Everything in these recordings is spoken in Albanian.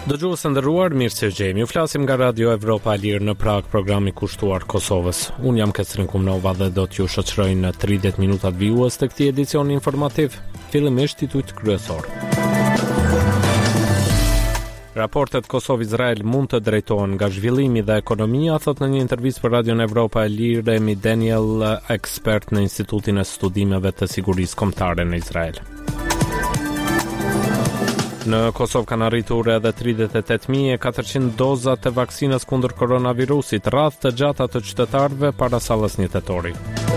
Dëgjues të nderuar, mirë se jemi. Ju flasim nga Radio Evropa e Lirë në Prag, programi kushtuar Kosovës. Unë jam Ketrin Kumnova dhe do t'ju shoqëroj në 30 minutat vijues të këtij edicioni informativ. Fillimisht titujt kryesor. Raportet Kosovë-Izrael mund të drejtohen nga zhvillimi dhe ekonomia, thot në një intervistë për Radio Evropa e Lirë Emi Daniel, ekspert në Institutin e Studimeve të Sigurisë Kombëtare në Izrael. Në Kosovë kanë arritur edhe 38.400 doza të vaksinës kundër koronavirusit, radhë të gjata të qytetarëve para sallës 1 tetori.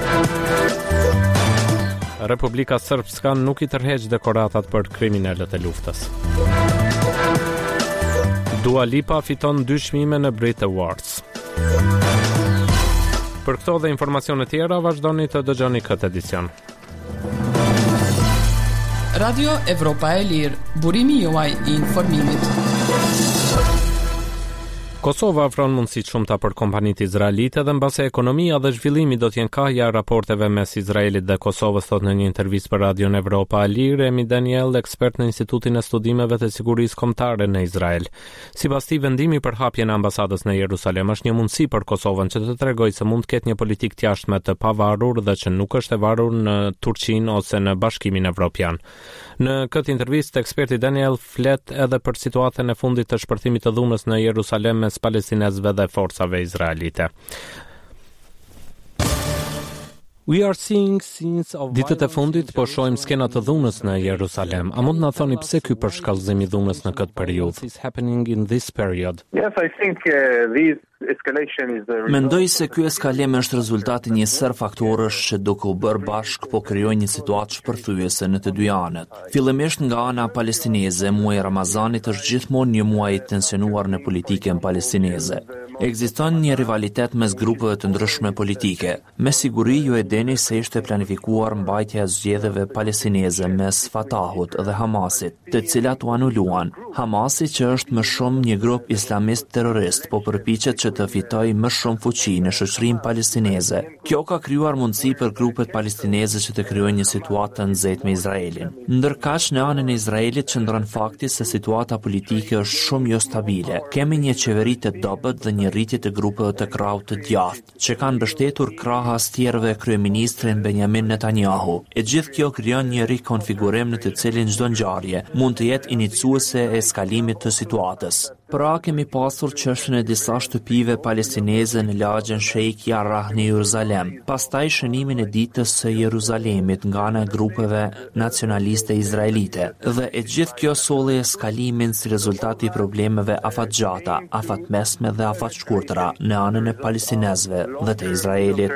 Republika Srpska nuk I tërheq dekoratat për kriminalët e luftës. Dua Lipa fiton 2 çmime në Brit Awards. Për këto dhe informacione tjera, vazhdoni të dëgjoni këtë edicion. Radio Evropa e Lirë, burimi juaj I informimit. Kosova ofron mundësi shumëta për kompanitë izraelite dhe mbase ekonomia dhe zhvillimi do t'jenë kaja raporteve mes Izraelit dhe Kosovës, thot në një intervistë për Radio Evropa e Lirë Emi Daniel, ekspert në Institutin e Studimeve të Sigurisë Kombëtare në Izrael. Sipas tij, vendimi për hapjen e ambasadës në Jerusalem është një mundësi për Kosovën që të tregojë se mund të ketë një politikë të jashtme të pavarur dhe që nuk është e varur në Turqinë ose në Bashkimin Evropian. Në këtë intervistë, eksperti Daniel flet edhe për situatën e fundit të shpërthimit të dhunës në Jerusalem mes palestinezëve dhe forcave izraelite. Ditët e fundit po shohim skena të dhunës në Jerusalem. A mund na thoni pse ky përshkallëzim I dhunës në këtë periudhë? Yes, I think these escalation is the Mendoj se ky eskalim është rezultati një sër faktorësh që duke u bërë bashk po krijojnë një situatë shpërthyese në të dy anët. Fillimisht nga ana palestineze, muaji Ramazanit është gjithmonë një muaj I tensionuar në politikën palestineze. Ekziston një rivalitet mes grupeve të ndryshme politike. Me siguri ju e dini se ishte planifikuar mbajtja e zgjedhjeve palestineze mes Fatahut dhe Hamasit, të cilat u anuluan. Hamasi, që është më shumë një grup islamist terrorist, po përpiqet që të fitojë më shumë fuqi në shoqërinë palestineze. Kjo ka krijuar mundësi për grupet palestineze që të krijojnë një situatë të nxehtë me Izraelin. Ndërkaq në anën e Izraelit qëndron fakti se situata politike është shumë jo stabile. Kemi një qeveri të dobët dhe një rritje të grupeve të krahut të djathtë, që kanë mbështetur krahas tjerëve kryeministrin Benjamin Netanyahu. E gjithë kjo krijon një rikonfigurim në të cilin çdo ngjarje mund të jetë iniciuese e eskalimit të situatës. Pra kemi pasur çështjen e disa shtëpive palestineze në lagjen Sheikh Jarrah në Jeruzalem, pastaj shënimin e ditës së Jeruzalemit nga ana e grupeve nacionaliste izraelite, dhe e gjithë kjo solli eskalimin si rezultat I problemeve afatgjata, afatmesme dhe afatshkurtra në anën e palestinezëve dhe të Izraelit.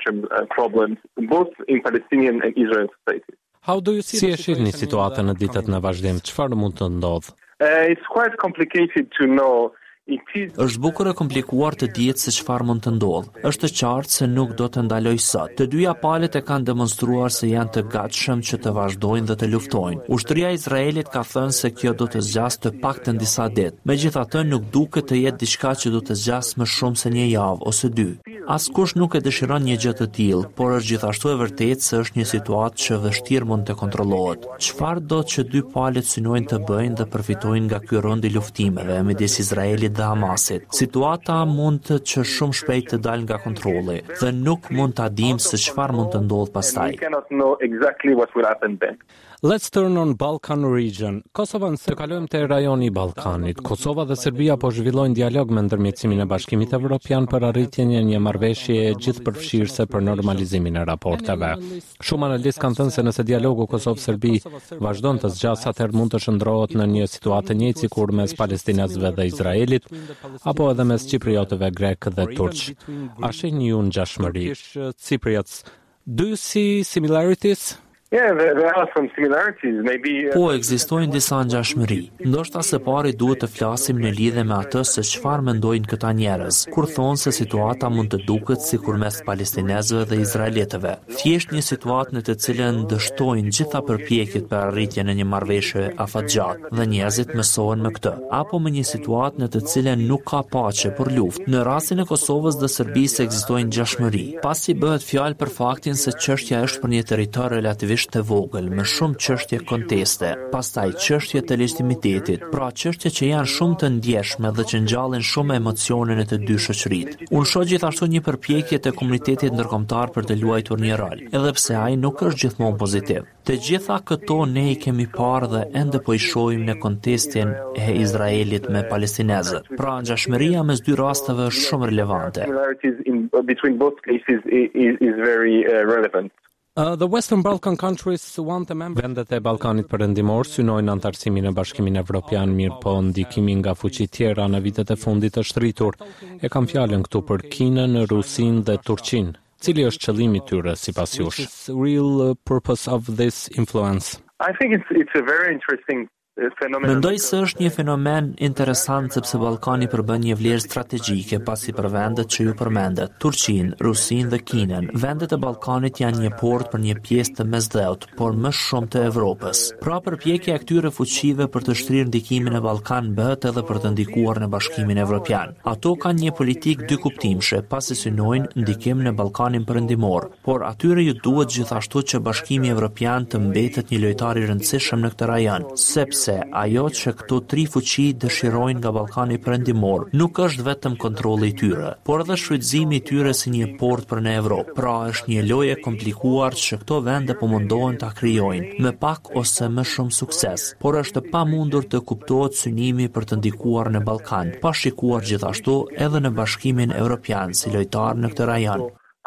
Si e shihni situatën në ditët në vazhdim? Çfarë mund të ndodhë? It's quite complicated to know. Është bukur e komplikuar të dihet se çfarë mund të ndodhë. Është qartë se nuk do të ndaloj sot. Të dyja palët e kanë demonstruar se janë të gatshëm që të vazhdojnë dhe të luftojnë. Ushtria e Izraelit ka thënë se kjo do të zgjasë të paktën disa ditë. Megjithatë, nuk duket të jetë diçka që do të zgjasë më shumë se një javë ose 2. Askush nuk e dëshiron një gjë të tillë, por është gjithashtu e vërtetë se është një situatë që vështirë mund të kontrollohet. Çfarë do që dy palët synojnë të bëjnë dhe përfitojnë nga ky rond I luftimeve midis Izraelit dhe Hamasit? Situata mund të që shumë shpejt të dalë nga kontrolli dhe nuk mund ta dimë se çfarë mund të ndodhë pastaj. Let's turn on Balkan region. Të kalojmë te rajoni I Ballkanit. Kosova dhe Serbia po zhvillojnë dialog me ndërmjetësimin e Bashkimit Evropian për arritjen e një marrëveshje gjithëpërfshirëse për normalizimin e raporteve. Shumë analistë kanë thënë se nëse dialogu Kosovë-Serbi vazhdon të zgjasë, atëherë mund të shndrohet në një situatë të njëjtë sikur mes palestinezëve dhe Izraelit, apo edhe mes kipriotëve grek dhe turq. A shihni ju ngjashmëri? Cypriots, do you see similarities? Yeah, there are some similarities. Po, ekzistojnë disa ngjashmëri. Ndoshta së pari duhet të flasim në lidhje me atë se çfarë mendojnë këta njerëz kur thonë se situata mund të duket sikur mes palestinezëve dhe izraelitëve. Thjesht një situatë në të cilën dështojnë gjitha përpjekjet për arritjen e një marrëveshje afatgjatë dhe njerëzit mësohen me këtë, apo me një situatë në të cilën nuk ka paqe por luftë. Në rastin e Kosovës dhe Serbisë ekzistojnë ngjashmëri, pasi bëhet fjalë për faktin se çështja është për një territor relativisht fillimisht të vogël me shumë çështje konteste, pastaj çështje të legitimitetit, pra çështje që janë shumë të ndjeshme dhe që ngjallin shumë emocione në të dy shoqëritë. Unë shoh gjithashtu një përpjekje të komunitetit ndërkombëtar për të luajtur një rol, edhe pse ai nuk është gjithmonë pozitiv. Të gjitha këto ne i kemi parë dhe ende po i shohim në kontekstin e Izraelit me palestinezët. Pra ngjashmëria mes dy rasteve është shumë relevante. The Western Balkan countries want the members. Vendet e Ballkanit Perëndimor synojnë antarësimin e Bashkimit Evropian, mirë po ndikimi nga fuqi tjera në vitet e fundit është rritur. E kam fjalën këtu për Kinën, Rusinë dhe Turqinë. Cili është qëllimi i tyre sipas jush? Real purpose of this influence. I think it's a very interesting Mendoj se është një fenomen interesant sepse Ballkani përbën një vlerë strategjike pasi për vendet që ju përmendet, Turqinë, Rusinë dhe Kinën. Vendet e Ballkanit janë një port për një pjesë të mesdheut, por më shumë të Evropës. Pra përpjekja e këtyre fuqive për të shtrirë ndikimin e Ballkan bëhet edhe për të ndikuar në Bashkimin Evropian. Ato kanë një politikë dy kuptimshe, pasi synojnë ndikim në Ballkanin Perëndimor, por atyre ju duhet gjithashtu që Bashkimi Evropian të mbetet një lojtar i rëndësishëm në këtë rajon, sepse ajo që këto tri fuqi dëshirojnë nga Ballkani Perëndimor nuk është vetëm kontrolli i tyre, por edhe shfrytëzimi i tyre si një port për në Evropë. Pra është një lojë e komplikuar që këto vende po mundohen ta krijojnë, me pak ose më shumë sukses, por është pamundur të kuptohet synimi për të ndikuar në Ballkan, pa shikuar gjithashtu edhe në Bashkimin Evropian si lojtar në këtë rajon.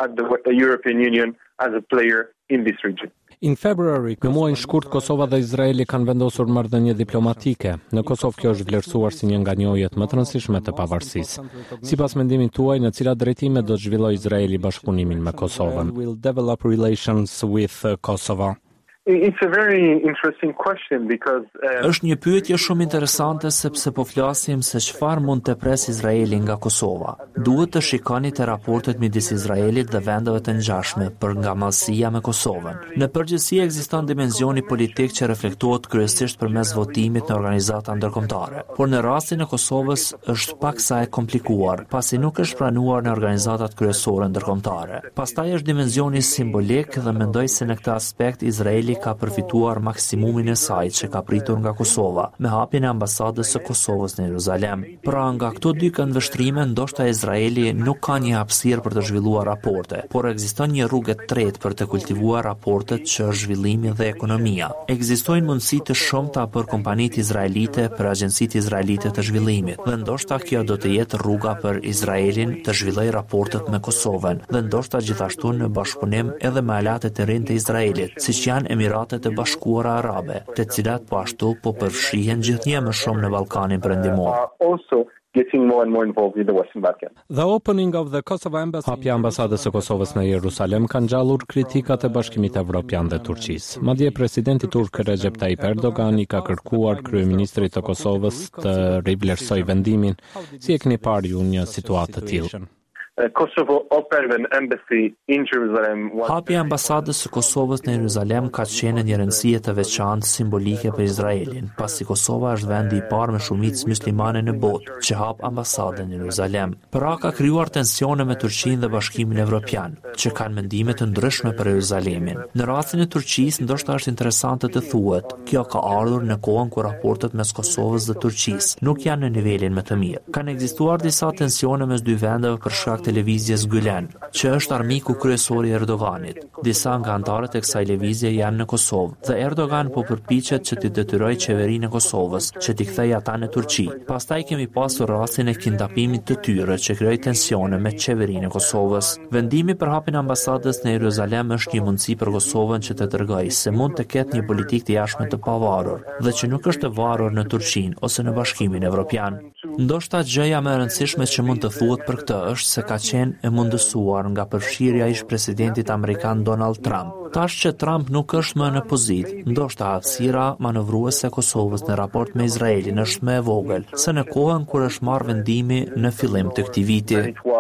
In February, në muajin shkurt, Kosova dhe Izraeli kanë vendosur marrëdhënie diplomatike. Në Kosovë kjo është vlerësuar si një nga njohjet më të rëndësishme të pavarësisë. Sipas mendimit tuaj, në cilat drejtime do të zhvillojë Izraeli bashkëpunimin me Kosovën? Will develop relations with Kosovo? It's a very interesting question because Është një pyetje shumë interesante sepse po flasim se çfarë mund të presë Izraeli nga Kosova. Duhet të shikoni te raportet midis Izraelit dhe vendeve të ngjashme për ngamallësia me Kosovën. Në përgjithësi ekziston dimensioni politik që reflektohet kryesisht përmes votimit në organizata ndërkombëtare, por në rastin e Kosovës është paksa e komplikuar, pasi nuk është pranuar në organizatat kryesore ndërkombëtare. Pastaj është dimensioni simbolik dhe mendoj se në këtë aspekt Izraeli ka përfituar maksimumin e saj që ka pritur nga Kosova, me hapjen e ambasadës së Kosovës në Jeruzalem. Pra nga këto dy këndvështrime, ndoshta Izraeli nuk ka një hapësirë për të zhvilluar raporte, por ekziston një rrugë e tretë për të kultivuar raportet që është zhvillimi dhe ekonomia. Ekzistojnë mundësi të shumta për kompanitë izraelite, për agjencitë izraelite të zhvillimit, dhe ndoshta kjo do të jetë rruga për Izraelin të zhvillojë raportet me Kosovën, dhe ndoshta gjithashtu në bashkëpunim edhe me aleatët e rinë të Izraelit, siç janë Emiratet e Bashkuara Arabe, të cilat po ashtu po përfshihen gjithnjë më shumë në Ballkanin Perëndimor. Getting more and more involved with the Western Balkans. The opening of the Kosovo embassy. Hapja ambasadës së Kosovës në Jerusalem ka ngjallur kritikat e Bashkimit Evropian dhe Turqisë. Madje presidenti turk Recep Tayyip Erdogan i ka kërkuar kryeministrit të Kosovës të rivlerësojë vendimin. Si e keni parë ju një situatë të tillë? Kosovo opened an embassy in Jerusalem. Hapja e ambasadës së Kosovës në Jeruzalem ka qenë një rëndësie të veçantë simbolike për Izraelin, pasi Kosova është vendi i parë me shumicë muslimane në botë që hap ambasadën në Jeruzalem. Pra ka krijuar tensione me Turqinë dhe Bashkimin Evropian, që kanë mendime të ndryshme për Jeruzalemin. Në rastin e Turqisë, ndoshta është interesante të thuhet, kjo ka ardhur në kohën kur raportet mes Kosovës dhe Turqisë nuk janë në nivelin më të mirë. Kanë ekzistuar disa tensione mes dy vendeve për shkak televizjes Gülen, që është armiku kryesor i Erdoganit. Disa nga anëtarët e kësaj lëvizje janë në Kosovë dhe Erdogan po përpiqet që të detyrojë qeverinë e Kosovës që t'i kthejë ata në Turqi. Pastaj kemi pasur rastin e kidnapimit të tyre që krijoi tensione me qeverinë e Kosovës. Vendimi për hapjen e ambasadës në Jeruzalem është një mundësi për Kosovën që të tregojë se mund të ketë një politikë të jashtme të pavarur dhe që nuk është e varur në Turqinë ose në Bashkimin Evropian. Ndoshta gjëja më e rëndësishme që mund të thuhet për këtë është se ka qenë e mundësuar nga përfshirja ish presidentit amerikan Donald Trump. Tash që Trump nuk është më në pozitë, ndoshta hapësira manovruese e Kosovës në raport me Izraelin është më e vogël se në kohën kur është marrë vendimi në fillim të këtij viti.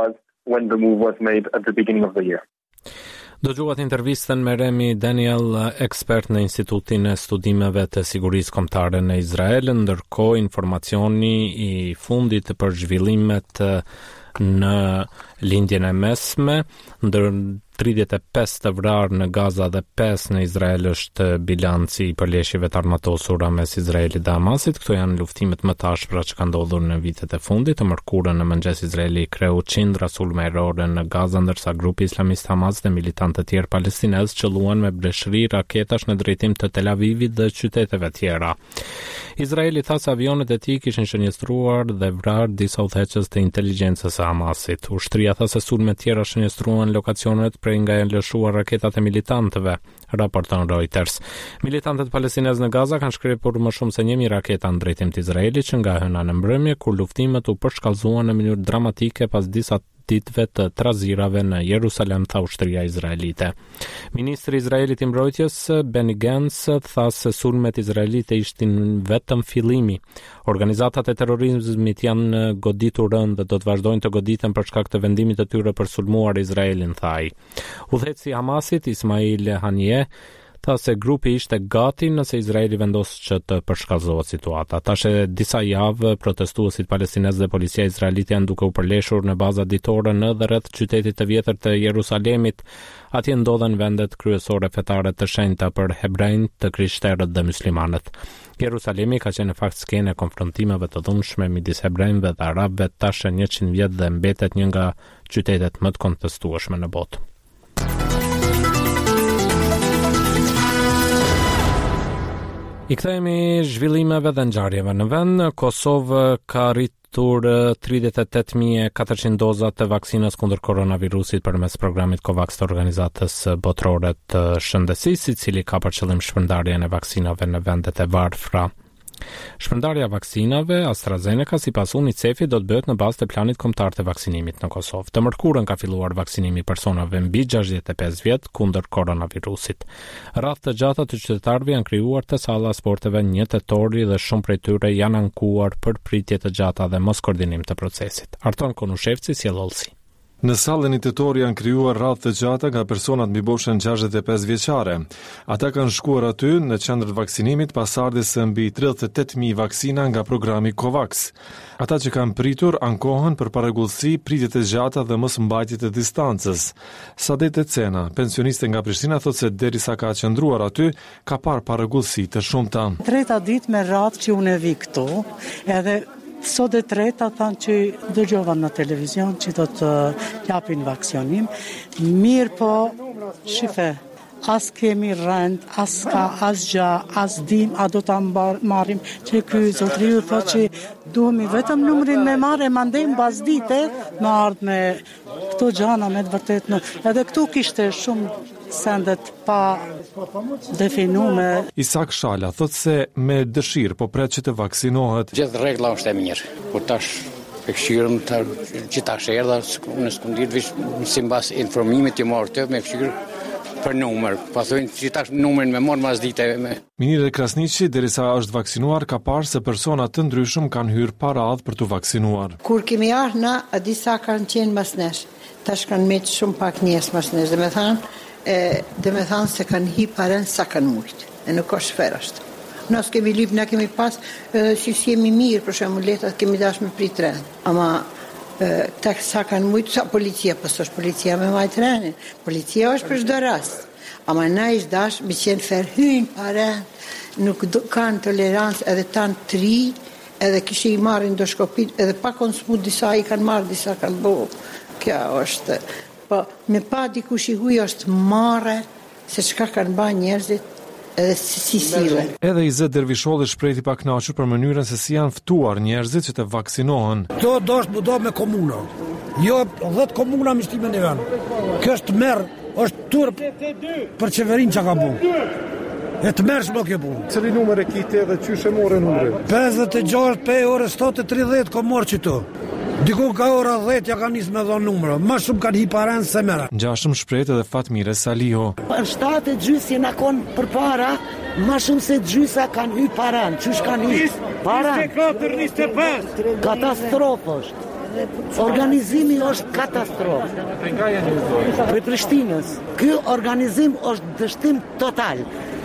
Dëgjuat intervistën me Remi Daniel, ekspert në Institutin e Studimeve të Sigurisë Kombëtare në Izrael, ndërkohë informacioni i fundit për zhvillimet në lindjen e mesme, ndër 35 të vrarë në Gaza dhe 5 në Izrael është bilanci i përleshjeve të armatosura mes Izraelit dhe Hamasit. Këto janë luftimet më të ashpra që kanë ndodhur në vitet e fundit. Të mërkurën në mëngjes Izraeli kreu qindra sulme errore në Gaza, ndërsa grupi islamist Hamas dhe militantë të tjerë palestinez qelluan me bleshëri raketash në drejtim të Tel Avivit dhe qyteteve tjera. Izraeli tha se avionet e tij kishin shënjestruar dhe vrarë disa udhëheqës të inteligjencës së Hamasit. Ushtria tha se sulmet tjera shënjestruan lokacionet prej nga janë lëshuar raketat e militantëve, raporton Reuters. Militantët palestinez në Gaza kanë shkrepur më shumë se 1000 raketa në drejtim të Izraelit që nga hëna në mbrëmje, kur luftimet u përshkallëzuan në mënyrë dramatike pas disa ditëve të trazirave në Jerusalem, tha ushtria izraelite. Ministri i Izraelit i mbrojtjes Benny Gantz tha se sulmet izraelite ishin vetëm fillimi. Organizatat e terrorizmit janë goditur rënd dhe do të vazhdojnë të goditen për shkak të vendimit të tyre për sulmuar Izraelin, tha ai. Udhëheqësi i Hamasit Ismail Haniyeh tha se grupi ishte gati nëse Izraeli vendos që të përshkallëzohet situata. Tash e disa javë protestuesit palestinez dhe policia izraelite janë duke u përleshur në baza ditore në dhe rreth qytetit të vjetër të Jerusalemit. Atje ndodhen vendet kryesore fetare të shenjta për hebrejnë, të krishterët dhe muslimanët. Jerusalemi ka qenë në fakt skenë e konfrontimeve të dhunshme midis hebrejve dhe arabëve tash 100 vjet dhe mbetet një nga qytetet më të kontestueshme në botë. I kthehemi zhvillimeve dhe ngjarjeve në vend. Kosovë ka arritur 38.400 doza të vaksinës kundër koronavirusit përmes programit COVAX të Organizatës Botërore të Shëndetësisë, i cili ka për qëllim shpërndarjen e vaksinave në vendet e varfra. Shpërndarja vaksinave AstraZeneca sipas UNICEF-it do të bëhet në bazë të planit kombëtar të vaksinimit në Kosovë. Të mërkurën ka filluar vaksinimi personave mbi 65 vjet kundër koronavirusit. Radhë të gjata të qytetarëve janë krijuar te salla e sporteve 1 tetori dhe shumë prej tyre janë ankuar për pritje të gjata dhe mos koordinim të procesit. Arton Konushevci, sjellëllsi. Në sallën e tetori janë krijuar radhë të gjata nga personat mbi boshën 65 vjeçare. Ata kanë shkuar aty në qendrën e vaksinimit pas ardhes së mbi 38.000 vaksina nga programi COVAX. Ata që kanë pritur ankohen për paragullsi, pritje të gjata dhe mos mbajtje të distancës. Sadet Cena, pensioniste nga Prishtina, thotë se derisa ka qëndruar aty, ka parë paragullsi të shumta. Treta ditë me radhë që unë vi këtu, edhe sot e treta thanë që dëgjova në televizion që do të japin vaksinim. Mirë po, shife, as kemi rend, as ka, as gja, as dim, a do të marim që ky zotriu thot që duhemi vetëm numrin me marë e mandejmë bas dite me ardhë me këto gjana me të vërtet në. Edhe këtu kishte shumë sendet pa definuar. Isak Shala thotë se me dëshirë po pret që të vaksinohet. Gjithë rregla është e mirë. Por tash e këshirëm të gjithash erdha në skundit sipas informimit që morë të me këshirë për numër. Pasojnë gjithash numrin me morë mas dite me. Minire Krasniqi, derisa është vaksinuar, ka parë se persona të ndryshëm kanë hyrë para radhë për të vaksinuar. Kur kemi ardhur na, disa kanë qenë mas nesh. Tash kanë me shumë pak njerëz mas nesh. Dhe me thanë se kanë hi paren sa kanë mujtë, e nuk është fair ashtu. Nësë kemi lypë, na kemi pas, si jemi mirë, për shembull letat kemi dash me prit tren. Ama tek sa kanë mujtë, sa policia, pas është policia me majtë trenin. Policia është për çdo rast. Ama na ish dash, me qenë fair, hynë paren, nuk kanë tolerancë edhe tanë tri, edhe kishë i marrin endoskopit, edhe pa konsumu disa i kanë marrë, disa kanë bo. Kjo është... Po, me pa dikush i huj është marre se çka kanë bërë njerëzit edhe si sillen. Edhe Izet Dervisholli shprehti pa kënaqur për mënyrën se si janë ftuar njerëzit që të vaksinohen. Këto do me komuna. Jo 10 komuna me shtimin e vend. Kjo është merr, është turp për qeverinë çka ka bën. E të mërshme kjo punë. Cili numër e kite dhe qyshe more numërin? 56 për orës 7:30 ko morë qëto. Diku ka ora 10 ja ka nisë me dhonë numërë. Ma shumë kanë hi paren se mera. Ngjashëm shprehët edhe Fatmire Saliho. 7 gjysë jena konë për para, ma shumë se gjysa kanë hy paren. Qysh kanë hy? 24-25. Katastrofë është. Organizimi është katastrofë. Për Prishtinës. Ky organizim është dështim total.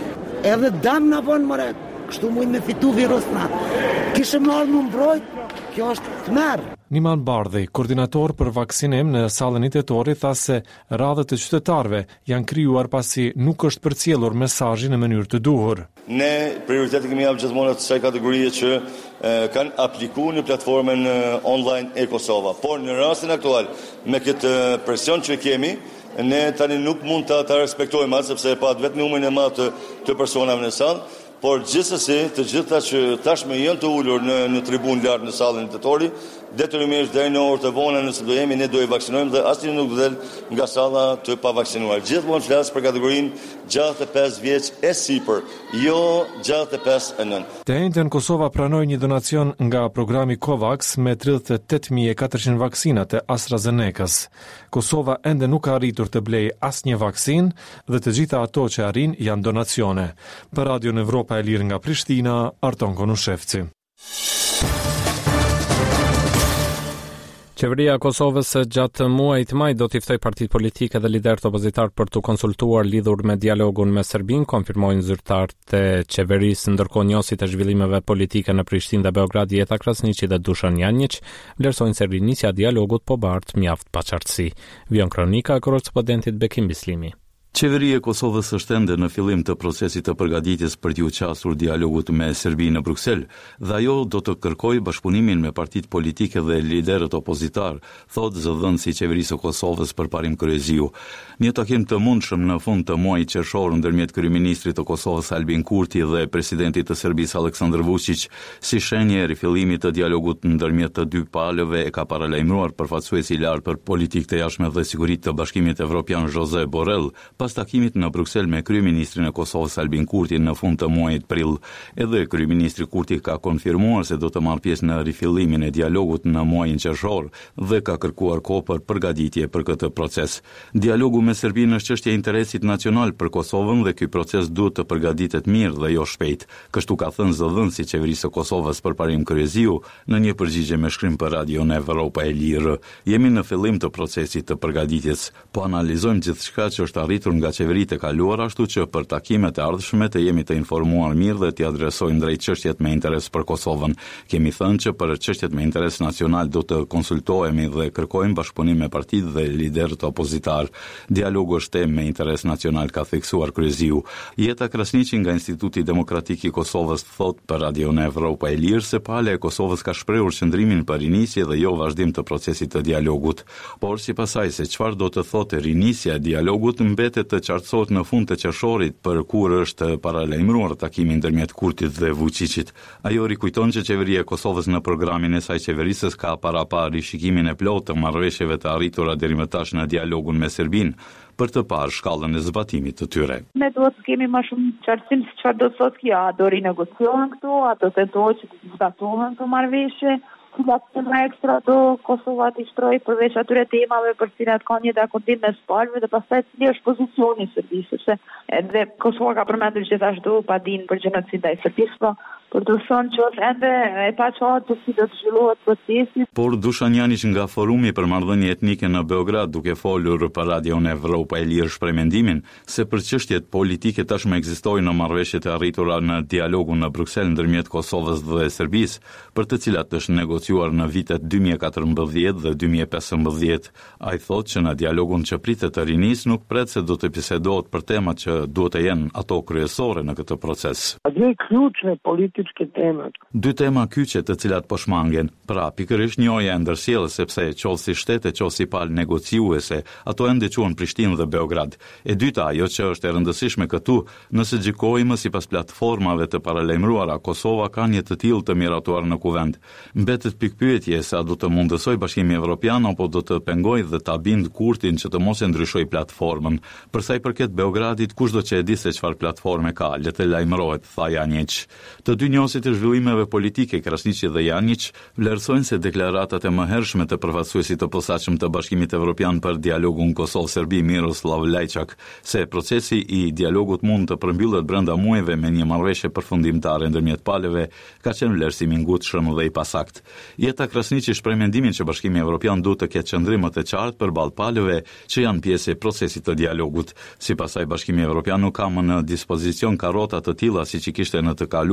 Edhe dam në vonë mëre, kështu mujnë me fitu virus na. Kishë marrë më mbrojt, kjo është tmerr. Niman Bardhi, koordinator për vaksinim në sallën e Tetorit, tha se radhët e qytetarëve janë krijuar pasi nuk është përcjellur mesazhi në mënyrë të duhur. Ne prioritetin kemi japur gjithmonë asaj kategorie që kanë aplikuar në platformën online e-Kosova, por në rastin aktual me këtë presion që kemi, ne tani nuk mund ta respektojmë atë sepse pa vetëm numrin e madh të personave në sallë, por gjithsesi të gjitha që tashmë janë të ulur në tribunë lart në sallën e Tetorit, detyrimisht deri në orë të vona nëse do jemi ne do i vaksinojmë dhe asnjë nuk del nga salla të pavaksinuar. Gjithmonë flas për kategorinë 65 vjeç e sipër, jo 65 e nën. Të njëjtën Kosova pranoi një donacion nga programi COVAX me 38.400 vaksina të AstraZenecas. Kosova ende nuk ka arritur të blejë asnjë vaksinë dhe të gjitha ato që arrin janë donacione. Për Radio Evropa e Lirë nga Prishtina, Arton Konushevci. Qeveria e Kosovës gjatë muajit maj do t'i ftoj partitë politike dhe liderët opozitar për të konsultuar lidhur me dialogun me Serbinë, konfirmojnë zyrtarët e qeverisë, ndërkohë njësit e zhvillimeve politike në Prishtinë dhe Beograd, Jeta Krasniqi dhe Dušan Janjić vlerësojnë se rinisja e dialogut po bart mjaft paqartësi. Vion kronika e korrespondentit Bekim Bislimi. Qeveria e Kosovës është ende në fillim të procesit të përgatitjes për t'u qasur dialogut me Serbinë në Bruksel, dhe ajo do të kërkojë bashkëpunimin me partitë politike dhe liderët opozitar, thotë zëdhënësi i qeverisë së Kosovës Përparim Kryeziu. Një takim të mundshëm në fund të muajit qershor ndërmjet kryeministrit të Kosovës Albin Kurti dhe presidentit të Serbisë Aleksandar Vučić, si shenjë e rifillimit të dialogut ndërmjet të dy palëve, e ka paralajmëruar përfaqësuesi i lartë për politikë të jashtme dhe siguritë të Bashkimit Evropian Josep Borrell, pas takimit në Bruksel me kryeministrin e Kosovës Albin Kurti në fund të muajit prill. Edhe kryeministri Kurti ka konfirmuar se do të marrë pjesë në rifillimin e dialogut në muajin qershor dhe ka kërkuar kohë për përgatitje për këtë proces. Dialogu me Serbinë është çështje e interesit nacional për Kosovën dhe ky proces duhet të përgatitet mirë dhe jo shpejt. Kështu ka thënë zëdhënësi i qeverisë së Kosovës Përparim Kryeziu në një përgjigje me shkrim për Radio Evropa e Lirë. Jemi në fillim të procesit të përgatitjes, po analizojmë gjithçka që është arritur nga qeveritë e kaluara, ashtu që për takimet e ardhshme të jemi të informuar mirë dhe t'i adresojmë drejt çështjet me interes për Kosovën. Kemi thënë që për çështjet me interes nacional do të konsultohemi dhe kërkojmë bashkëpunim me partitë dhe liderët opozitar. Dialogu është temë me interes nacional, ka theksuar Kryeziu. Jeta Krasniqi nga Instituti Demokratik i Kosovës thot për Radio Evropa e Lirë se pala e Kosovës ka shprehur qëndrimin për rinisje dhe jo vazhdim të procesit të dialogut. Por sipas saj se çfarë do të thotë rinisja e dialogut mbetet të qartësohet në fund të qershorit, për kur është paralajmëruar takimi ndërmjet Kurtit dhe Vučićit. Ajo rikujton që qeveria e Kosovës në programin e saj qeverisës ka parapar rishikimin e plotë të marrëveshjeve të arritura deri më tash në dialogun me Serbinë, për të parë shkallën e zbatimit të tyre. Ne duhet të kemi më shumë qartësim se çfarë do të thotë kjo, a do rinegociohen këtu, a do tentohet që të zbatohen këto marrëveshje, cilat tema ekstra do Kosova të shtrojë përveç atyre temave për cilat ka një dakodim mes palëve dhe pastaj cili është pozicioni i Serbisë, sepse edhe Kosova ka përmendur gjithashtu padinë për gjenocid ndaj Serbisë, për të thënë që është ende e paqartë si do të zhvillohet procesi. Por Dušan Janjić nga Forumi për marrëdhënie etnike në Beograd, duke folur për Radio Evropa e Lirë, shpreh mendimin se për çështjet politike tashmë ekzistojnë në marrëveshjet e arritura në dialogun në Bruksel ndërmjet Kosovës dhe Serbisë, për të cilat është negociuar në vitet 2014 dhe 2015. Ai thotë që në dialogun që pritet të rinis nuk pret se do të bisedohet për temat që duhet të jenë ato kryesore në këtë proces. Dy tema kyçe të cilat po shmangen, pra pikërisht njëja e ndërsjellës sepse qoftë si shtete, qoftë si palë negociuese, ato ende quhen Prishtinë dhe Beograd. E dyta, ajo që është e rëndësishme këtu, nëse gjykojmë sipas platformave të paralajmëruara, Kosova ka një të tillë të miratuar në kuvend. Mbetet pikpyetje se a do të mundësoj Bashkimi Evropian apo do të pengoj dhe ta bind Kurtin që të mos e ndryshoj platformën. Për sa i përket Beogradit, kushdo që e di se çfarë platforme ka, le të lajmërohet, tha Janjić. Të dy njësit e zhvillimeve politike, Krasniqi dhe Janjić, vlerësojnë se deklaratat e mëhershme të përfaqësuesit të posaçëm të Bashkimit Evropian për dialogun Kosovë-Serbi Miroslav Lajçak, se procesi i dialogut mund të përmbyllet brenda muajve me një marrëveshje përfundimtare ndërmjet palëve, ka qenë vlerësim i ngutshëm dhe i pasakt. Jeta Krasniqi shpreh mendimin që Bashkimi Evropian duhet të ketë qëndrime të qartë përballë palëve që janë pjesë e procesit të dialogut. Sipas saj, Bashkimi Evropian nuk ka më në dispozicion karrota të tilla siç i kishte në të kaluarën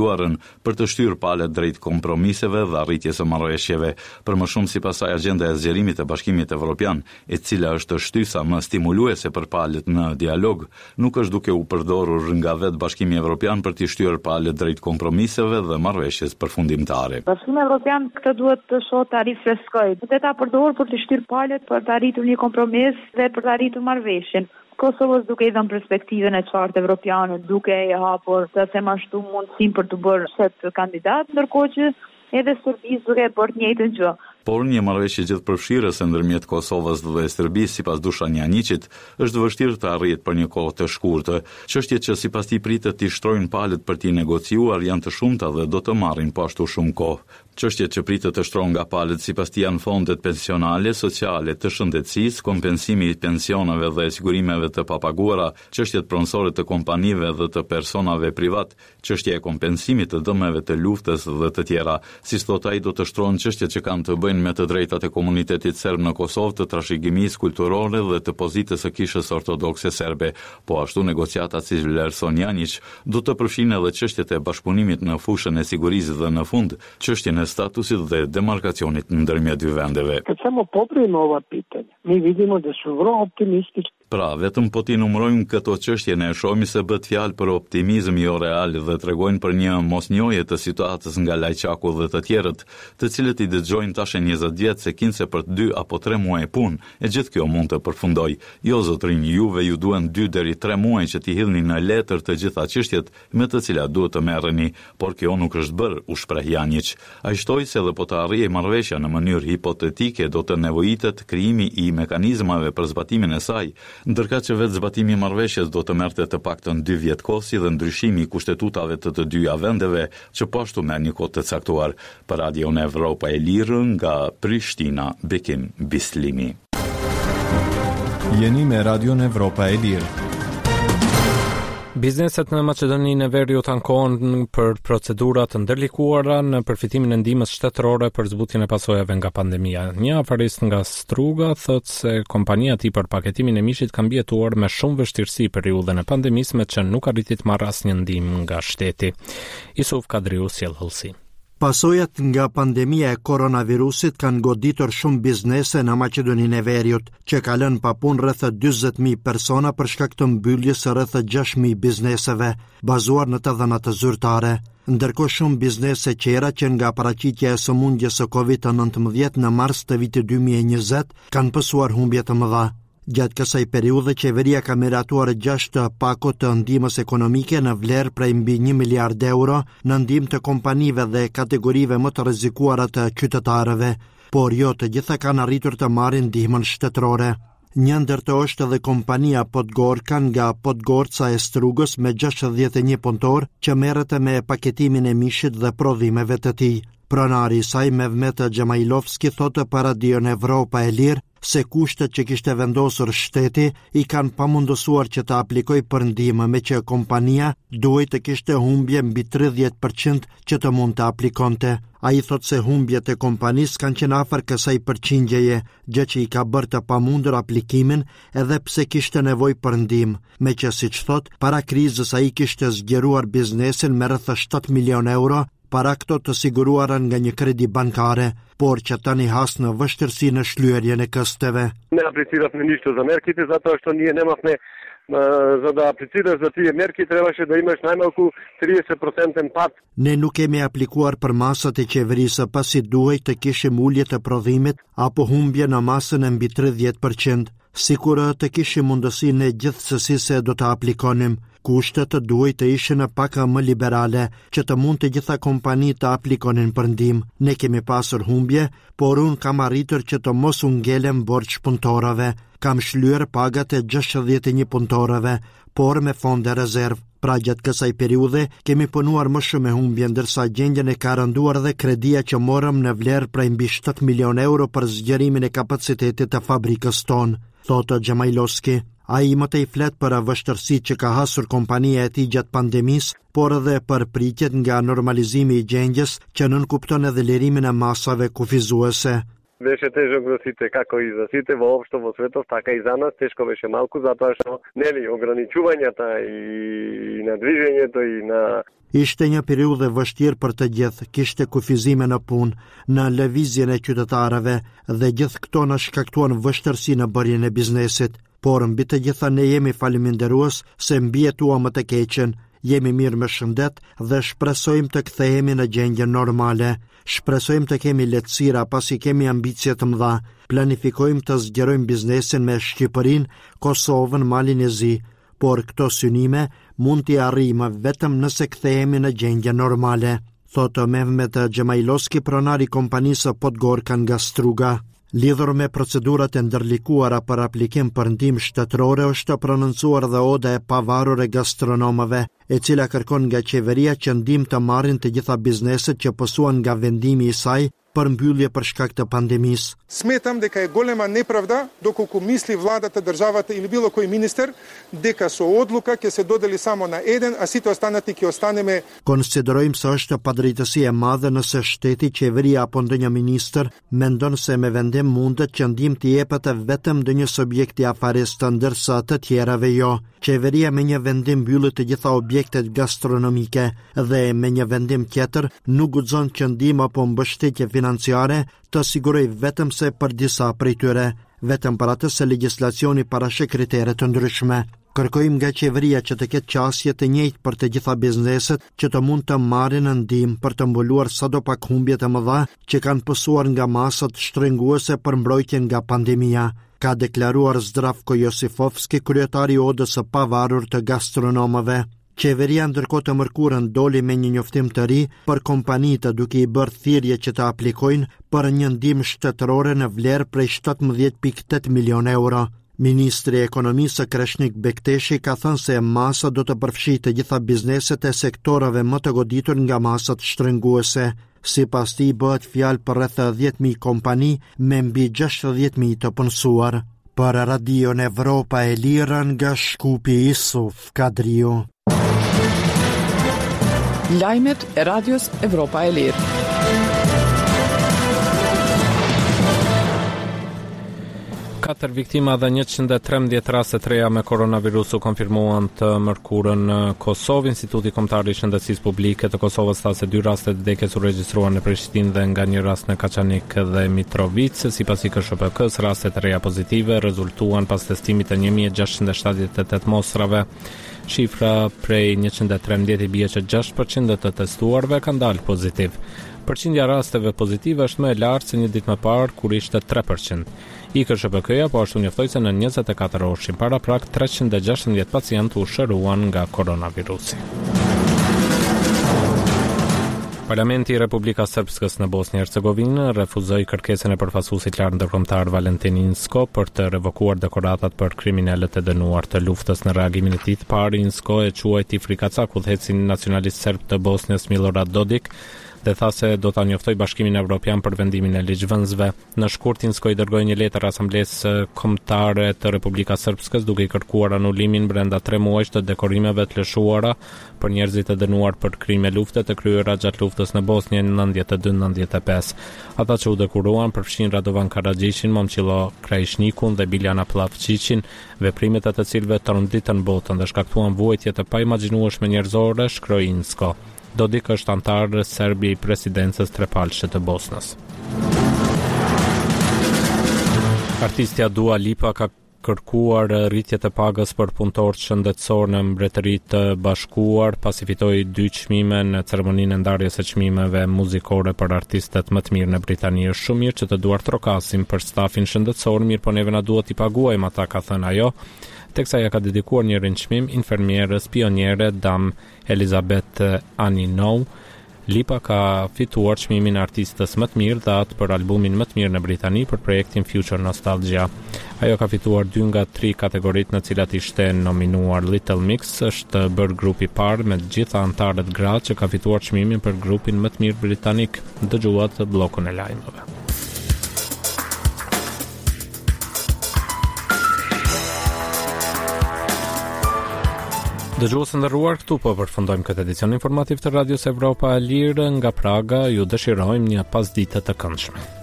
për të shtyrë palët drejt kompromiseve dhe arritjes së marrëveshjeve. Për më shumë sipas saj agenda e zgjerimit të Bashkimit Evropian, e cila është shtysa më stimuluese për palët në dialog, nuk është duke u përdorur nga vetë Bashkimi Evropian për të shtyrë palët drejt kompromiseve dhe marrëveshjes përfundimtare. Bashkimi Evropian këtë duhet të shohë të rifreskojë. Duhet ta përdorë për të shtyrë palët për të arritur një kompromis dhe për të arritur marrëveshjen. Kosovës duke i dhënë perspektivën e qartë evropiane, duke i hapur të them ashtu mundësinë për të bërë shet kandidat, ndërkohë që edhe Serbisë duke bërë të njëjtën gjë. Por një marrëveshje gjithëpërfshirëse ndërmjet Kosovës dhe Serbisë sipas Dušan Janićit është vështirë të arrihet për një kohë të shkurtë. Çështjet që sipas tij pritet të shtrojnë palët për të negociuar janë të shumta dhe do të marrin po ashtu shumë kohë. Çështjet që pritet të shtrohen nga palët sipas tij janë fondet pensionale, sociale, të shëndetësisë, kompensimi i pensioneve dhe sigurimeve të papaguara, çështjet pronësore të kompanive dhe të personave privat, çështja e kompensimit të dëmeve të luftës dhe të tjera. Si thot ai, do të shtrohen çështjet që kanë të bëjnë me të drejtat e komunitetit serb në Kosovë, të trashëgimisë kulturore dhe të pozitës së kishës ortodokse serbe. Po ashtu negociatat si vlerëson Janić do të përfshijnë edhe çështjet e bashkëpunimit në fushën e sigurisë dhe në fund çështjen e statusit dhe demarkacionit ndërmjet dy vendeve. Samo popravimo ova pitanja. Mi vidimo da su vrlo optimistični. Pra, vetëm po t'i numërojmë këto çështje ne shohim se bëhet fjalë për optimizëm jo real dhe tregojnë për një mosnjohje të situatës nga Lajçaku dhe të tjerët, të cilët i dëgjojnë tash 20 vjet se kinse për 2 apo 3 muaj punë, e gjithë kjo mund të përfundoj. Jo zotrin, juve ju duhen 2 deri 3 muaj që t'i hidhni në letër të gjitha çështjet me të cilat duhet të merreni, por kjo nuk është bërë, u shpreh Janić. Ai shtoi se edhe po të arrijë marrëveshja në mënyrë hipotetike do të nevojitet krijimi i mekanizmave për zbatimin e saj, ndërka që vetë zbatimi i marrëveshjes do të merrte të paktën 2 vjet kohë, si dhe ndryshimi i kushtetutave të dyja vendeve, që po ashtu merr një kohë të caktuar. Për Radion Evropa e Lirë nga Prishtina, Bekim Bislimi. Jeni me Radion Evropa e Lirë. Bizneset në Maqedoninë e Veriut ankohen për procedura të ndërlikuara në përfitimin e ndihmës shtetërore për zbutjen e pasojave nga pandemia. Një afarist nga Struga thotë se kompania e tij për paketimin e mishit ka mbijetuar me shumë vështirësi periudhën e pandemisë, me që nuk arriti të marrë asnjë ndihmë nga shteti. Isuf Kadriu sjell hollësi. Pasojat nga pandemia e koronavirusit kanë goditur shumë biznese në Maqedoninë e Veriut, që ka lënë pa punë rreth 40.000 persona për shkak të mbylljes së rreth 6.000 bizneseve, bazuar në të dhënat zyrtare. Ndërkohë shumë biznese qera që nga paraqitja e sëmundjes së COVID-19 në mars të vitit 2020 kanë pësuar humbje të mëdha. Gjatë kësaj periudhe, qeveria ka miratuar 6 pakot të ndihmës ekonomike në vlerë prej mbi 1 miliard euro në ndihmë të kompanive dhe kategorive më të rrezikuara të qytetarëve, por jo të gjitha kanë arritur të marrin ndihmën shtetërore. Një ndër to është edhe kompania Podgorka nga Podgorca e Strugës me 61 punëtor që merret me paketimin e mishit dhe prodhimeve të tij. Pronari i saj Mevmet Xhamailovski thotë për Radion Evropa e Lirë se kushtet që kishte vendosur shteti i kanë pamundësuar që të aplikoj për ndihmë, me që kompania duhet të kishte humbje mbi 30% që të mund të aplikonte. Ai thotë se humbjet e kompanisë kanë qenë afër kësaj përqindjeje, gjë që i ka bërë të pamundur aplikimin edhe pse kishte nevojë për ndihmë, me që siç thotë, para krizës ai kishte zgjeruar biznesin me rreth 7 milion euro, para këto të siguruara nga një kredi bankare, por që tani has në vështirësi në shlyerjen e kësteve. Ne aplicirasme ništa za Merkite, zato što nije nemahne za da apliciraš za tije merki trebaše da imaš najmalku 30% pad. Ne nuk kemi aplikuar për masat e qeverisë pasi duhej të kishim ulje të prodhimit apo humbje në masën e mbi 30%. Sikur të kishim mundësinë gjithsesi se do të aplikonim. Kushtet duhet të ishin pak më liberale, që të mund të gjitha kompanitë të aplikonin për ndihmë. Ne kemi pasur humbje, por unë kam arritur që të mos u ngelem borxh punëtorëve. Kam shlyer pagat e 61 punëtorëve, por me fonde rezervë. Pra gjatë kësaj periudhe kemi punuar më shumë me humbje, ndërsa gjendjen e ka rënduar dhe kredia që morëm në vlerë prej mbi 7 milion euro për zgjerimin e kapacitetit të fabrikës tonë, thotë Xhamailovski. Ai më tej flet për vështirësitë që ka hasur kompania e tij gjatë pandemisë, por edhe për pritjet nga normalizimi i gjendjes që nënkupton edhe lirimin e masave kufizuese. Беше тежок за сите, како и за сите воопшто во светот, така и за нас тешко беше малку, затоа што нели ограничувањата и на движењето и на Ishte një periudhë vështirë për të gjithë, kishte kufizime në punë, në lëvizjen e qytetarëve dhe gjithë këto na shkaktuan vështirësi në bërjen e biznesit, por mbi të gjitha ne jemi faleminderues se mbijetuam më të keqen, jemi mirë me shëndet dhe shpresojmë të kthehemi në gjendje normale. Shpresojmë të kemi lehtësira pasi kemi ambicie të mëdha. Planifikojmë të zgjerojmë biznesin me Shqipërinë, Kosovën, Malin e Zi, por këto synime mund t'i arrijmë vetëm nëse kthehemi në gjendje normale, thotë Mehmet Xhemailovski, pronar i kompanisë Podgorka nga Struga. Lidhur me procedurat e ndërlikuara për aplikim për ndihmë shtetërore, është prononcuar dhe oda e pavarur e gastronomëve, e cila kërkon nga qeveria që ndihmë të marrin të gjitha bizneset që pësuan nga vendimi i saj për mbyllje për shkak të pandemisë. Sметам дека е голема неправда доколку мисли владата, државата или било кој министер дека со одлука ќе се додели само на еден, а сите останати ќе останеме. Konsiderojmë se është padrejtësi e madhe nëse shteti, qeveria apo ndonjë ministër mendon se me vendim mundet që ndihmë të jepet vetëm ndonjë subjekti afarist, ndërsa të tjerave jo. Qeveria me një vendim mbylli të gjitha objektet gastronomike dhe me një vendim tjetër nuk guxon që ndihmë apo mbështetje financiare të siguroj vetëm se për disa prej tyre, vetëm për atë se legjislacioni parashik kritere të ndryshme. Kërkojmë nga qeveria që të ketë qasje të njëjtë për të gjitha bizneset që të mund të marrin ndihmë për të mbuluar sadopak humbjet e mëdha që kanë pësuar nga masat shtrënguese për mbrojtjen nga pandemia, ka deklaruar Zdravko Josifovski, kryetari i odës së pavarur të gastronomëve. Qeveria ndërkohë të mërkurën doli me një njoftim të ri për kompanitë duke i bërë thirrje që të aplikojnë për një ndihmë shtetërore në vlerë prej 17.8 milion euro. Ministri i Ekonomisë Kreshnik Bekteshi ka thënë se masa do të përfshijë të gjitha bizneset e sektorave më të goditur nga masat shtrënguese. Sipas tij bëhet fjalë për rreth 10.000 kompani me mbi 60.000 të punësuar. Për Radion Evropa e Lirë nga Shkupi, Isuf Kadriu. Lajmet e Radios Evropa e Lirë. Katër viktima dhe 113 raste të reja me koronavirus u konfirmuan të mërkurën në Kosovë. Instituti Kombëtar i Shëndetësisë Publike të Kosovës tha se 2 raste të vdekjes u regjistruan në Prishtinë dhe nga një rast në Kaçanik dhe Mitrovica. Sipas KSHPK-s, rastet e reja pozitive rezultuan pas testimit të 1678 mostrave. Shifra prej 113 i bie që 6% të testuarve kanë dalë pozitiv. Përqindja rasteve pozitive është më e lartë se një ditë më parë kur ishte 3%. KSHPK-ja po ashtu njoftoi se në 24 orë para prag 316 pacientë u shëruan nga koronavirusi. Parlamenti i Republikës Srpskës në Bosnjë Hercegovinë refuzoi kërkesën e përfaqësuesit lart ndërkombëtar Valentin Inzko për të revokuar dekoratat për kriminalët e dënuar të luftës. Në reagimin e tij të parë, Inzko e quajti frikacak udhëheqësin nacionalist serb të Bosnjës Milorad Dodik dhe tha se do ta njoftoj Bashkimin Evropian për vendimin e ligjvënësve. Në shkurt, Inzko i dërgoi një letër Asamblesë Kombëtare të Republikës Srpskës duke i kërkuar anulimin brenda 3 muajsh të dekorimeve të lëshuara për njerëzit e dënuar për krime lufte të kryera gjatë luftës në Bosnjë në 92-95. Ata që u dekoruan përfshin Radovan Karagjishin, Momçilo Krajishnikun dhe Biljana Plavčićin, veprimet e të cilëve tërnditën botën dhe shkaktuan vuajtje të paimagjinueshme njerëzore, shkroi Inzko. Dodik është antar serb i presidencës trepalshe të Bosnës. Artistja Dua Lipa ka kërkuar rritje të pagës për punëtorët shëndetësor në Mbretërinë të Bashkuar, pasi fitoi 2 çmime në ceremoninë e ndarjes së çmimeve muzikore për artistët më të mirë në Britani. Është shumë mirë që të duart trokasim për stafin shëndetësor, mirë po neve na duhet t'i paguajmë ata, ka thënë ajo, teksa ja ka dedikuar një rinçmim infermierës pioniere Dam Elizabeth Aninou. Lipa ka fituar çmimin e artistës më të mirë dhe atë për albumin më të mirë në Britani për projektin Future Nostalgia. Ajo ka fituar 2 nga 3 kategoritë në cilat ishte nominuar. Little Mix është bërë grupi i parë me të gjitha anëtarët gra që ka fituar çmimin për grupin më të mirë britanik. Dëgjuat bllokun e lajmeve. Dëgjues nderuar, këtu po përfundojmë këtë edicion informativ të Radios Evropa e Lirë nga Praga. Ju dëshirojmë një pasdite të këndshme.